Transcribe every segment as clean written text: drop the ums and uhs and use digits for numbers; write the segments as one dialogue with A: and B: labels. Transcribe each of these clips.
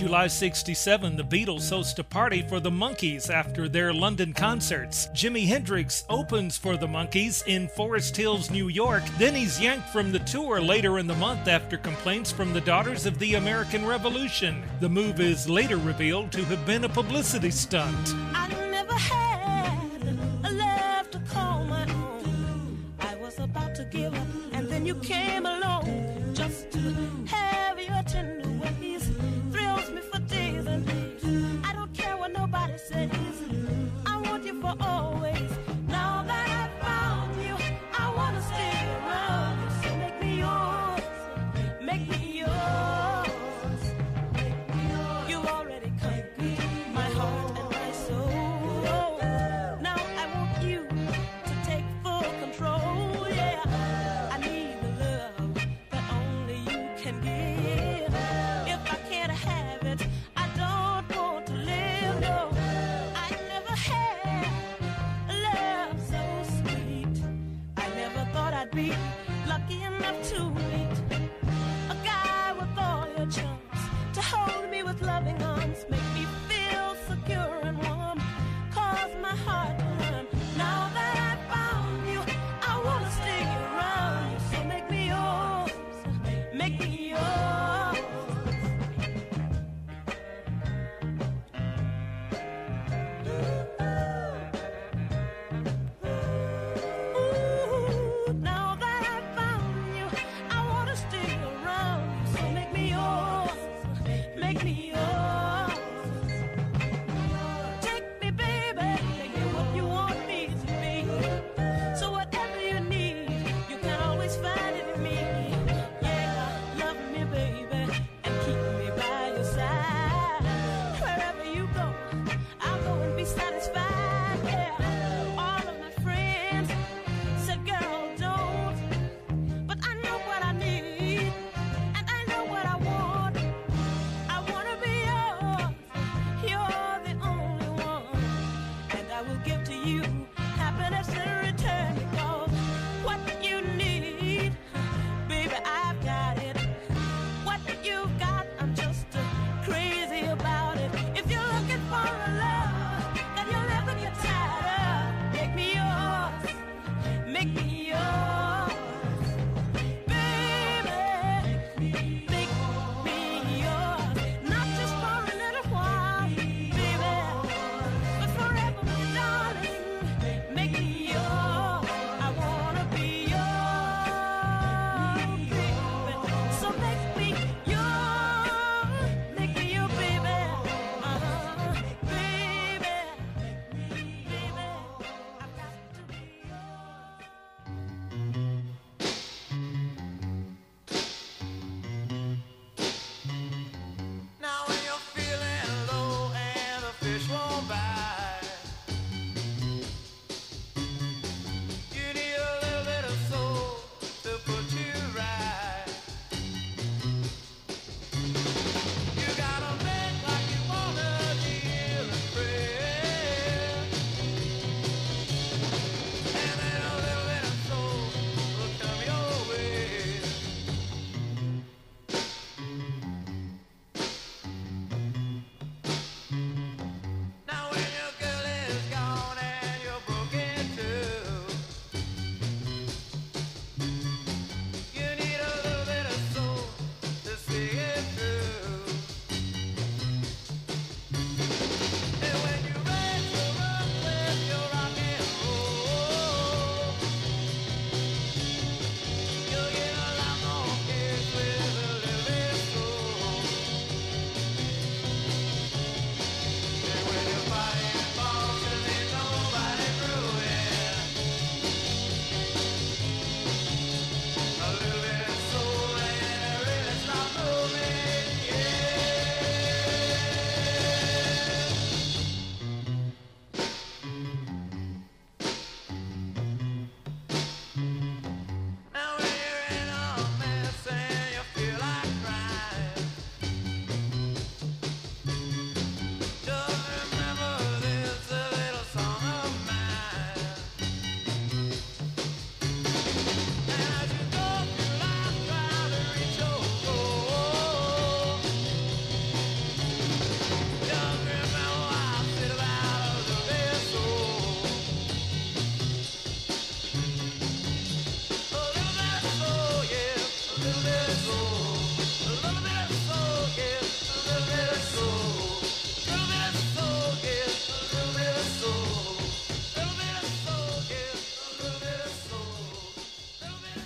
A: July 67, the Beatles host a party for the Monkees after their London concerts. Jimi Hendrix opens for the Monkees in Forest Hills, New York. Then he's yanked from the tour later in the month after complaints from the Daughters of the American Revolution. The move is later revealed to have been a publicity stunt.
B: I never had a love to call my own. I was about to give up, and then you came along just to have your tender ways. Thrills me for days and days. I don't care what nobody says. I want you for always. Now that I found you, I want to stay around. So make me yours. Make me yours. You already conquered my heart and my soul. Now I want you to take full control. Yeah, I need the love that only you can give. If I can't have it, I don't want to live. No, I never had a love so sweet. I never thought I'd be lucky enough to meet a guy with all your charms, to hold me with loving arms, make me feel secure and warm, cause my heart to run. Now that I found you, I want to stay around. So make me yours, make me yours. Ooh, now that I found you, I want to stay around. So make me yours, make me yours. Take me, baby, make me what you want me to be. So whatever you need, you can always find it in me. Yeah, love me, baby, and keep me by your side. Wherever you go, I'll go and be satisfied. Yeah, all of my friends said, girl, don't. But I know what I need, and I know what I want. I want to be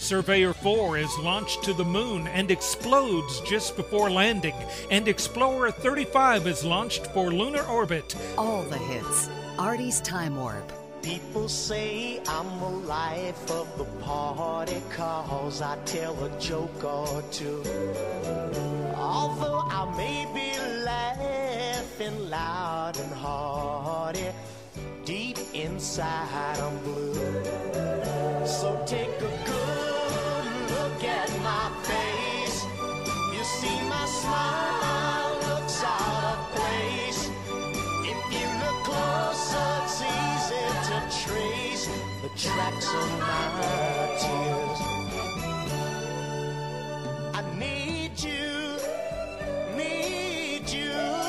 A: Surveyor 4 is launched to the moon and explodes just before landing, and Explorer 35 is launched for lunar orbit.
C: All the hits. Artie's Time Warp.
D: People say I'm the life of the party 'cause I tell a joke or two. Although I may be laughing loud and hearty, deep inside I'm blue. So take a good look at my face. You see my smile looks out of place. If you look closer, it's easy to trace the tracks of my tears. I need you, need you.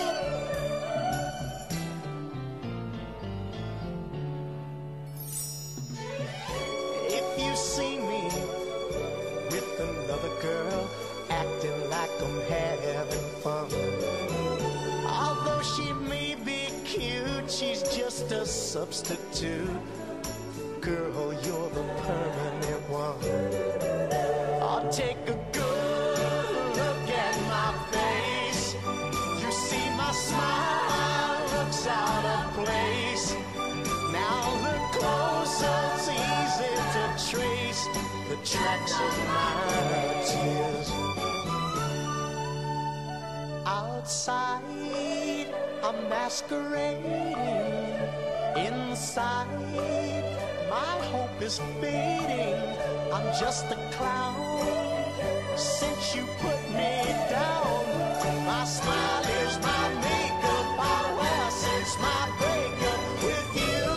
D: If you see me with another girl, acting like I'm having fun, although she may be cute, she's just a substitute. Girl, you're the permanent one. I'll take a good look at my face. You see my smile looks out of place. Now look closer, it's easy to trace the tracks of my tears. Outside, I'm masquerading. Inside, my hope is fading. I'm just a clown since you put me down. My smile is my makeup I wear since my breakup with you.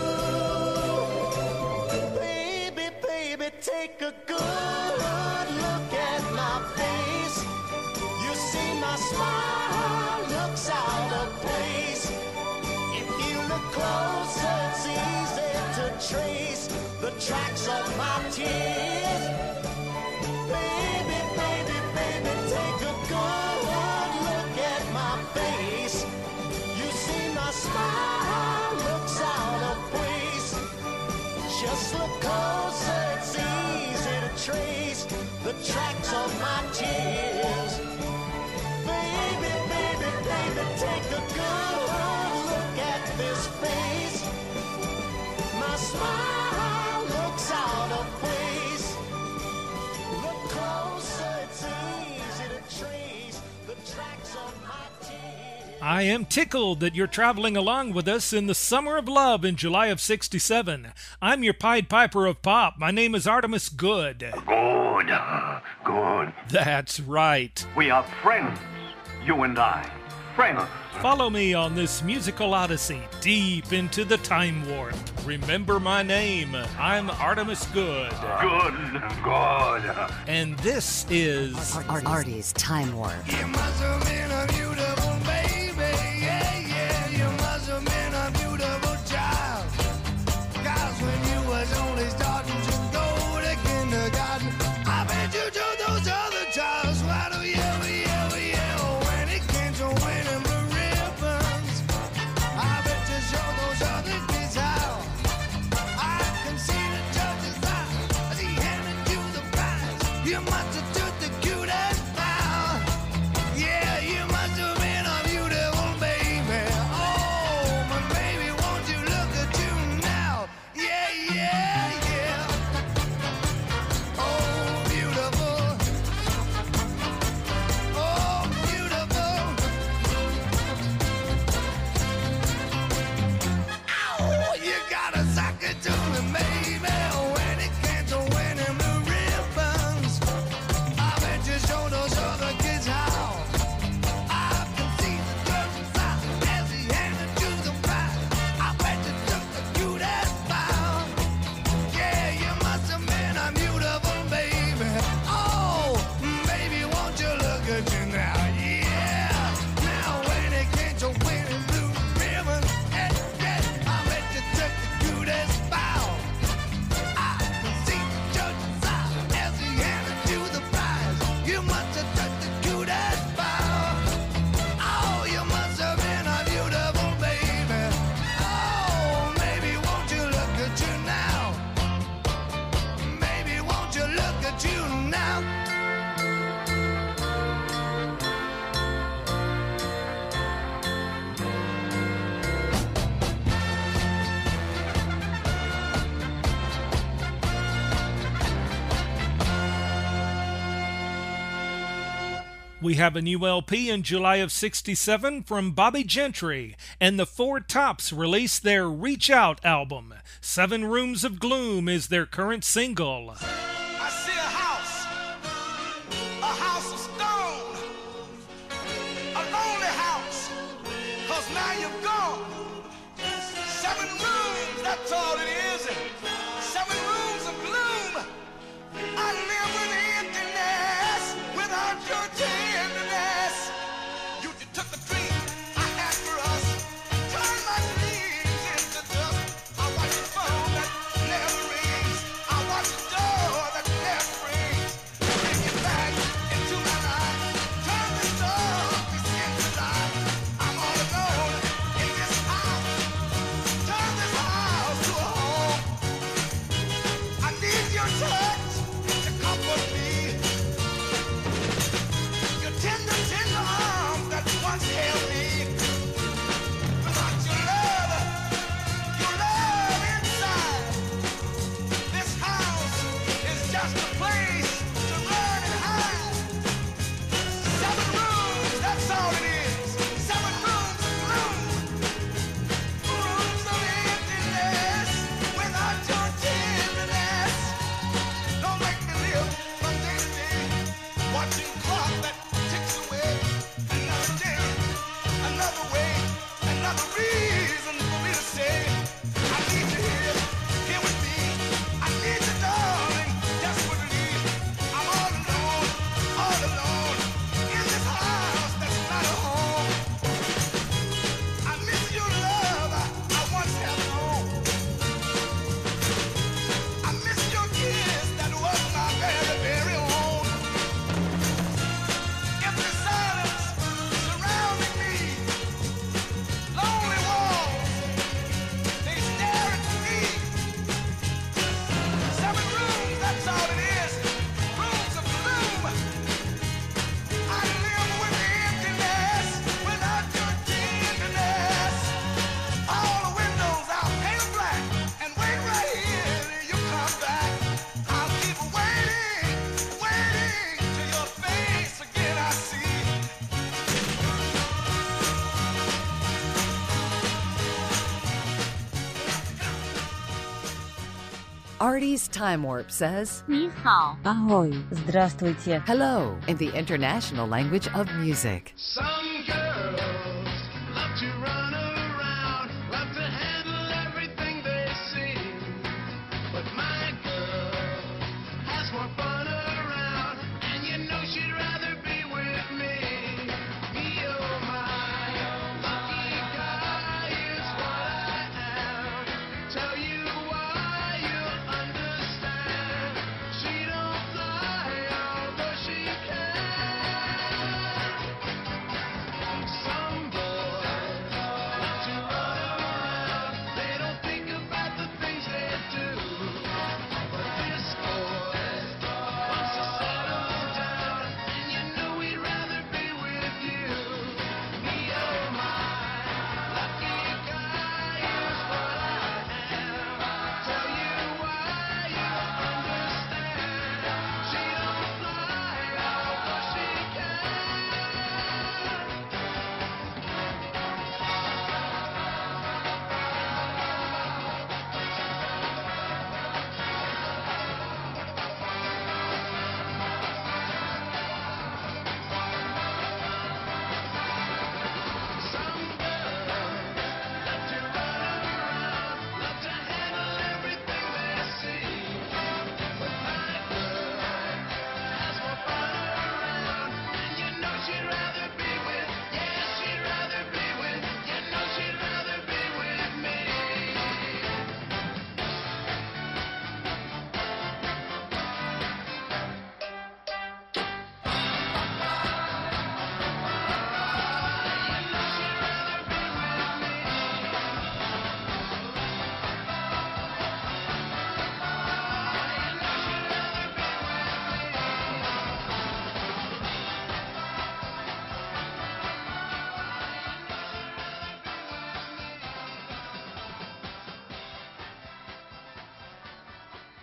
D: Baby, baby, take a good look at my face. You see my smile looks out of place. If you look closer, it's easy to trace the tracks of my tears. Baby, baby, baby, take a good look at my face. You see my smile looks out of place. Just look closer, it's easy to trace the tracks of my tears. Baby, baby, baby, take a good look at this face. My smile looks out of place. Look closer, it's easy to trace the tracks of my tears.
A: I am tickled that you're traveling along with us in the Summer of Love in July of '67. I'm your Pied Piper of Pop. My name is Artemus Good.
E: Good.
A: That's right.
E: We are friends, you and I. Friends.
A: Follow me on this musical odyssey deep into the time warp. Remember my name. I'm Artemus Good.
E: Good.
A: And this is
C: Artie's Time Warp.
F: You must have been a beautiful baby, yeah, yeah. You must have been a beautiful child. 'Cause when you was only starting to go to kindergarten, I bet you told those other childs right, oh yeah, oh yeah, oh yeah. When it came to winning the ribbons, I bet you showed those other kids how. I can see the judge's eye as he handed you the prize. You must have took the cutest bow. Yeah, you must have been a beautiful
A: We have a new LP in July of '67 from Bobby Gentry, and the Four Tops released their Reach Out album. 7 Rooms of Gloom is their current single.
F: I see a house of stone, a lonely house, 'cause now you're gone. 7 rooms, that's all it is. 7 rooms of gloom. I live with emptiness without your tenderness. You took the dream I had for us, turned my dreams into dust. I watch the phone that never rings, I watch the door that never rings. Bring it back into my life, turn this darkness into light. I'm all alone in this house, turn this house to a home. I need your touch to comfort me, your tender, tender arms that once held me. Without your love inside, this house is just a place to run and hide. 7 rooms, that's all it is. 7 rooms of gloom, rooms of emptiness without your tenderness. Don't make me live from day to day, watching clock that ticks away. Another day, another way, another reason for me to say I need you here with me. I need you, darling, desperately. I'm all alone in this house that's not a home. I miss your love I once had known. I miss your kiss that was my very, very own. Empty silence surrounding me, lonely walls, they stare at me. 7 rooms, that's all it is. Rooms of gloom. I live with emptiness without your tenderness. All the windows I'll paint black and wait right here till you come back. I'll keep waiting till your face again I see.
C: Artie's Time Warp says
G: 你好
H: Ahoy. Здравствуйте.
C: hello in the international language of music.
F: Some girls love to run around, love to handle everything they see. But my girl has more fun around, and you know she'd rather be with me. Me, oh my, lucky guy is what I am. Tell you why, you'll understand. She don't fly, although she can.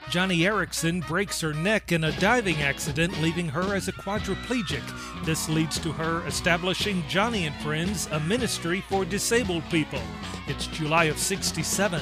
A: Johnny Erickson breaks her neck in a diving accident, leaving her as a quadriplegic. This leads to her establishing Johnny and Friends, a ministry for disabled people. It's July of '67.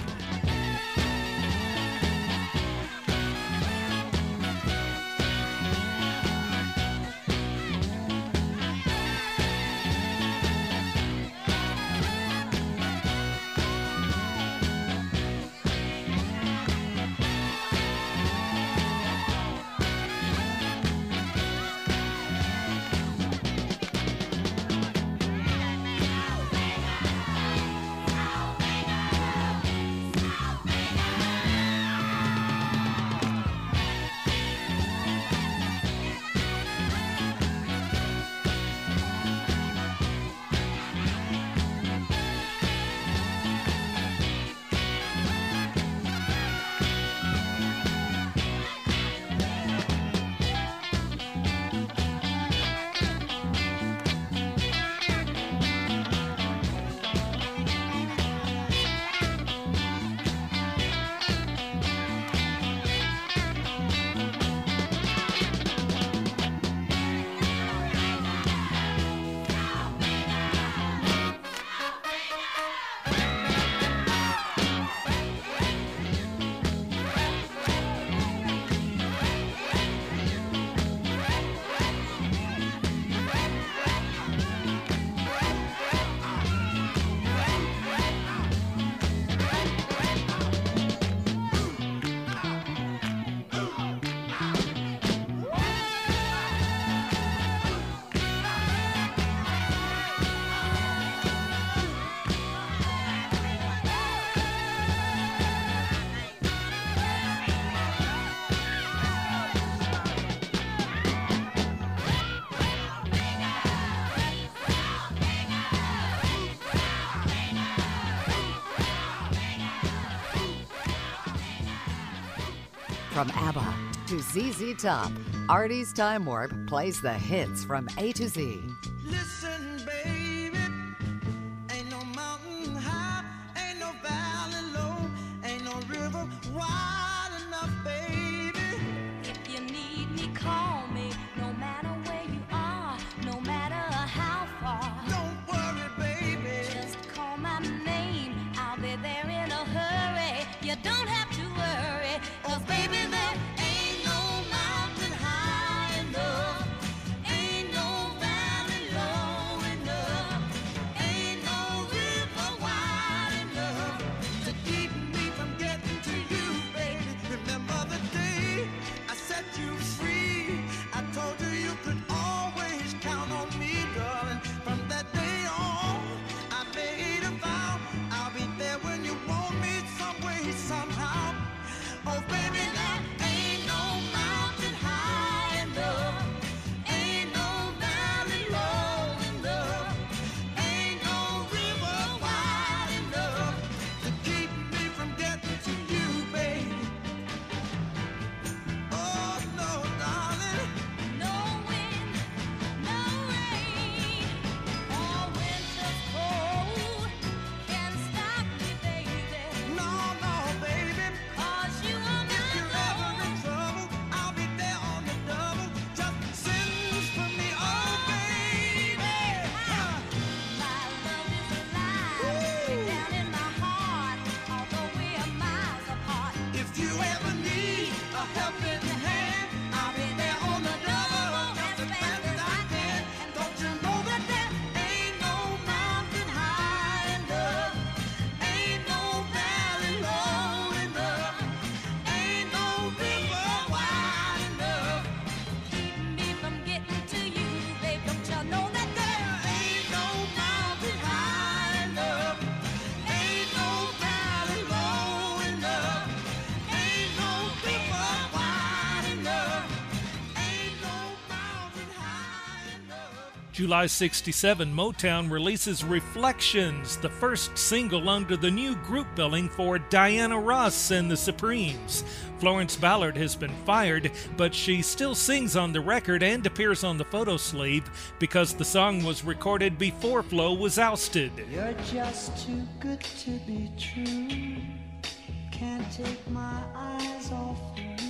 C: From ABBA to ZZ Top, Artie's Time Warp plays the hits from A to Z.
F: Listen, baby, ain't no mountain high, ain't no valley low, ain't no river wide enough, baby.
B: If you need me, call me. No matter where you are, no matter how far.
F: Don't worry, baby.
B: Just call my name. I'll be there in a hurry. You don't have to worry. 'Cause baby, there ain't no mountain high enough. Ain't no valley low enough. Ain't no river wide enough
F: To keep me from getting to you, baby. Remember the day I set you free. I told you you could always count on me, darling. From that day on, I made a vow. I'll be there when you want me, some way, somehow. Oh, baby, there ain't no mountain high enough. Ain't no valley low enough. Ain't no river wide enough to keep me from getting to you, baby. Oh, no, darling.
B: No wind, no rain, or winter's cold can stop me, baby.
F: No, no, baby.
B: 'Cause you are
F: If you're ever
B: my
F: in trouble, I'll be there on the double. Just send for me, oh, baby.
B: My love is alive, deep down in my heart, although we are miles apart.
F: If you ever need a helping hand, I'll be there on the double, just as fast as I can. Don't you know that there ain't no mountain high enough? Ain't no valley low enough. Ain't no river wide enough.
B: Keep me from getting to you, babe. Don't you know that there
F: Ain't no mountain high enough. Ain't no valley low enough. Ain't no river wide enough. Ain't no mountain high enough.
A: July '67, Motown releases Reflections, the first single under the new group billing for Diana Ross and the Supremes. Florence Ballard has been fired, but she still sings on the record and appears on the photo sleeve because the song was recorded before Flo was ousted.
G: You're just too good to be true. Can't take my eyes off you.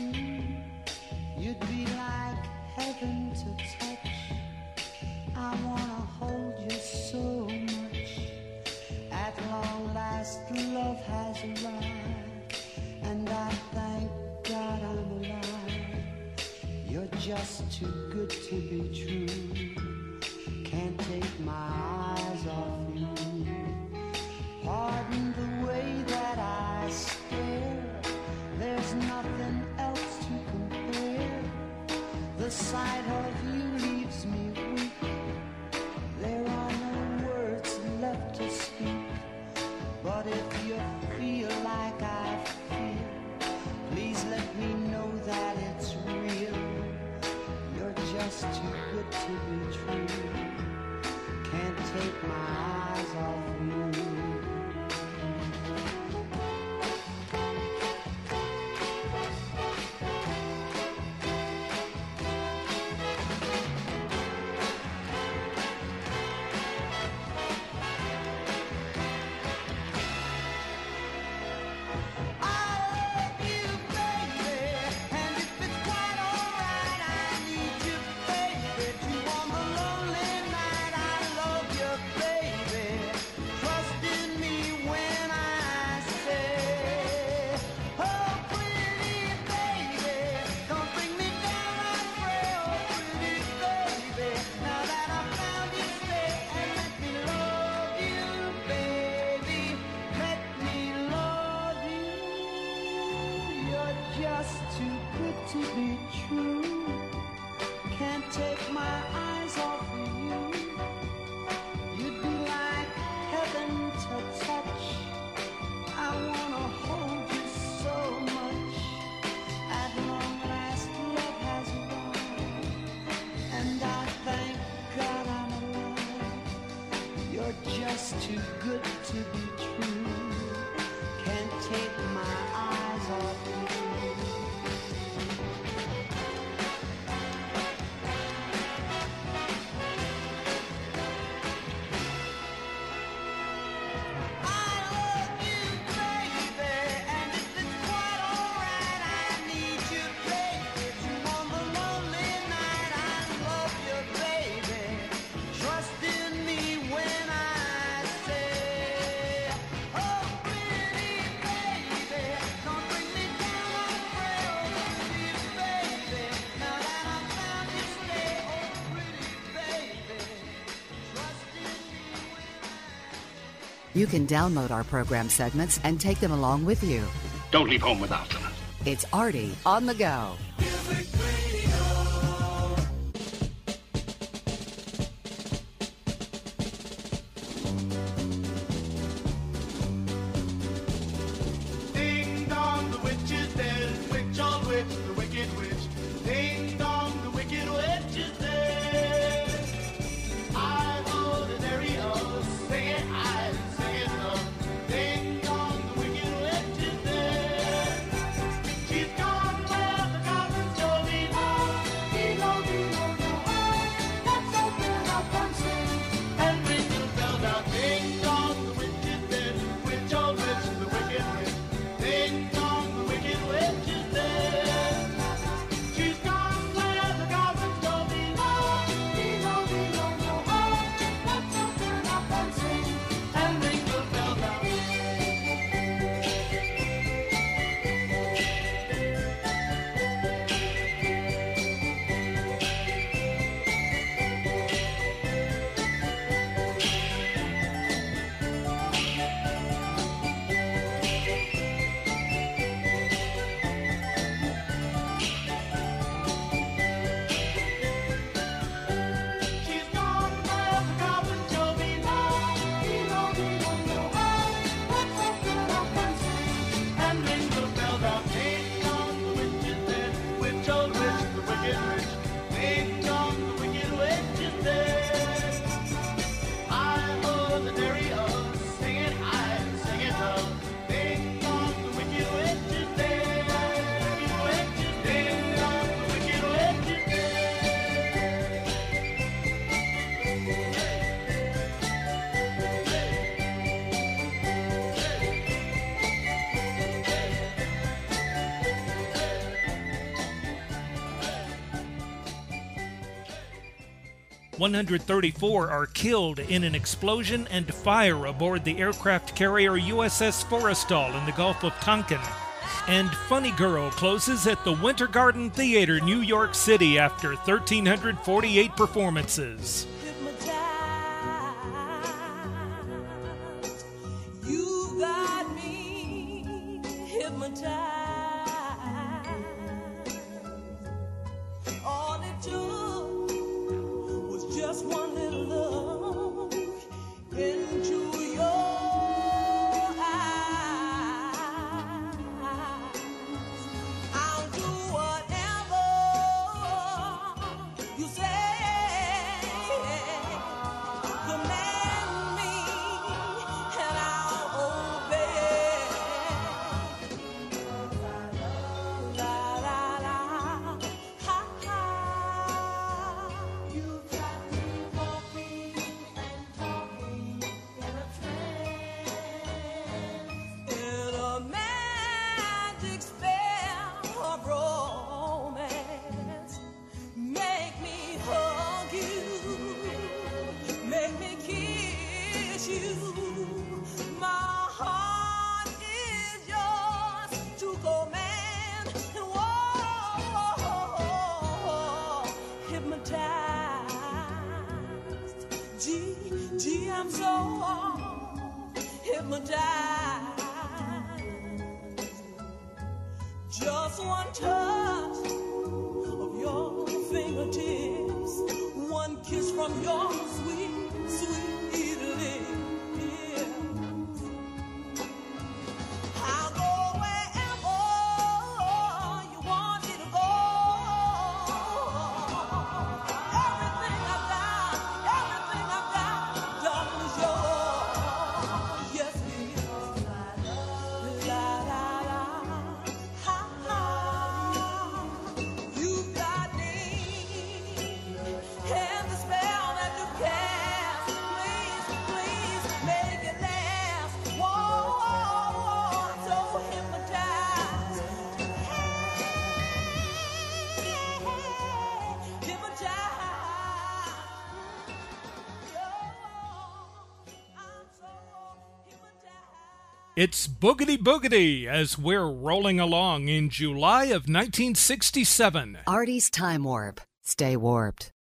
G: You'd be like heaven to touch. I wanna hold you so much. At long last, love has arrived, and I thank God I'm alive. You're just too good to be true. Can't take my eyes off you. Pardon the way that I stare. There's nothing else to compare. The sight of you leaves me weak. There are no words left to speak. But if you feel like I feel, please let me know that it's real. You're just too good to be true. Can't take my eyes off you. Just too good to be true. Can't take my eyes off you.
C: You can download our program segments and take them along with you.
E: Don't leave home without them.
C: It's Artie on the go.
F: Ding dong, the witch is dead. Witch on witch, the wicked witch. Ding dong, the wicked witch is dead. I'm on the stereo, singing, I'm singing love. Ding dong, the wicked witch is dead. She's gone where the
A: 134 are killed in an explosion and fire aboard the aircraft carrier USS Forrestal in the Gulf of Tonkin. And Funny Girl closes at the Winter Garden Theater, New York City, after 1,348 performances.
B: You got me hypnotized. All it took was just one little look into your eyes. I'll do whatever you say. Command me and I'll obey. La la la, ha ha. You've got me walking and talking in a trance, in a magic spell of romance. Make me hug you, make me kiss you. My heart is yours to command. And whoa, hypnotized. Gee, I'm so hypnotized. Just one touch of your fingertips, one kiss from your sweet, sweet lips. I'll go wherever you want me to go. Everything I've got, darling, is yours. Yes, it is. La la la, ha ha. You got me, and the spell that you cast. Please make it last. Whoa, I'm so hypnotized. Hypnotized. I'm so hypnotized.
A: It's Boogity Boogity as we're rolling along in July of 1967.
C: Artie's Time Warp. Stay warped.